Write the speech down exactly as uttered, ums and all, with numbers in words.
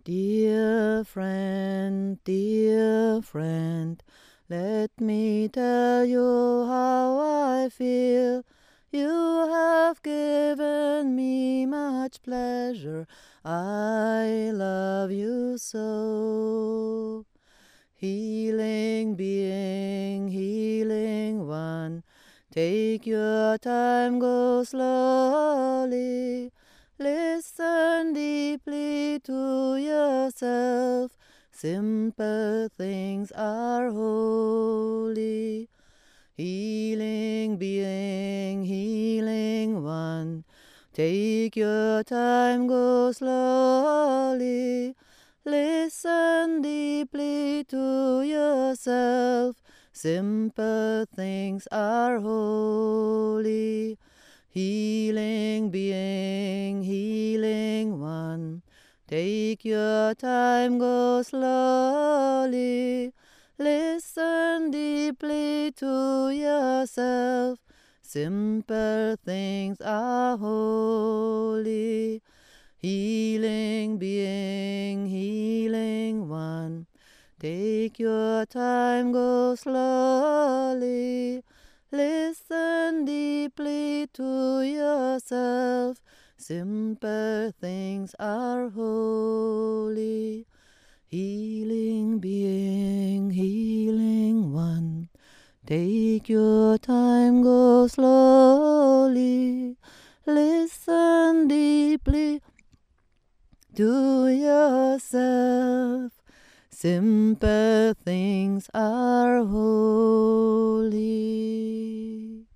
Dear friend, dear friend, let me tell you how I feel. You have given me much pleasure. I love you so. Healing being, healing one, take your time, go slowly. Listen deeply to yourself. Simple things are holy. Healing being, healing one, take your time, go slowly. Listen deeply to yourself. Simple things are holy. Healing being, healing one, take your time, go slowly. Listen deeply to yourself. Simple things are holy. Healing being, healing one, take your time, go slowly. Listen deeply to yourself. Simple things are holy. Healing being, healing one, take your time, go slowly. Listen deeply to yourself. Simple things are holy.